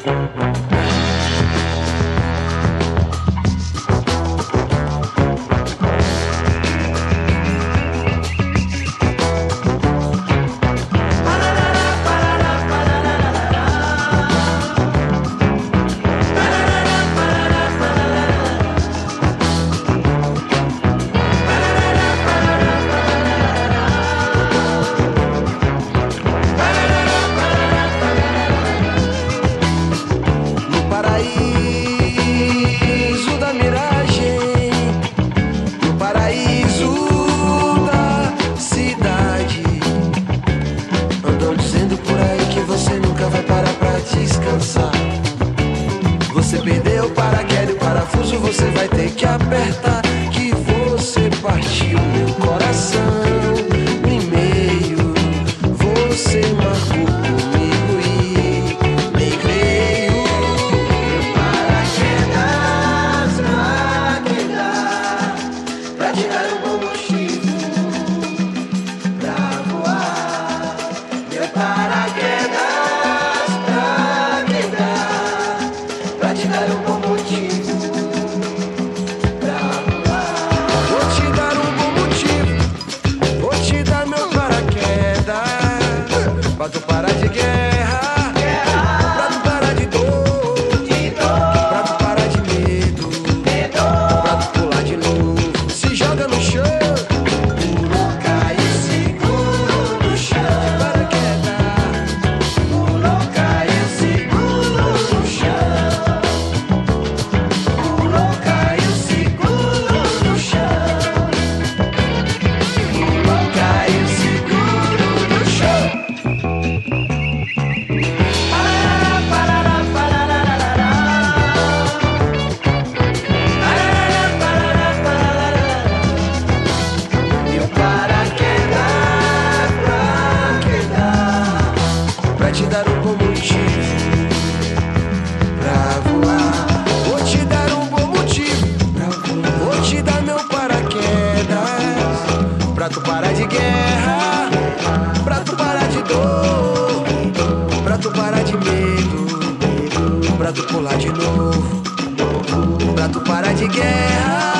Você perdeu o paraquedas, o parafuso você vai ter que apertar. Que você partiu meu coração no meio. Você marcou comigo e nem veio. Meu paraquedas pra quedar, pra te dar um bom motivo pra voar. Meu paraquedas pra te dar um bom motivo pra voar. Vou te dar um bom motivo, vou te dar meu paraquedas, pra tu parar de guerra, pra tu parar de dor, pra tu parar de medo, pra tu pular de novo. Se joga no chão, pulou, caiu, seguro no chão. De paraquedas, pulou, caiu, seguro no chão. Pulou, caiu, seguro no chão. Pulou, caiu, seguro no chão. Parará, parará, parará. Parará, parará, parará. Meu paraquedas pra quedar, pra te dar um bom motivo pra voar. Vou te dar um bom motivo pra voar. Vou te dar meu paraquedas, pra tu parar de guerra, pra tu parar de dor, pra tu parar de medo, pra tu pular de novo, pra tu parar de guerra.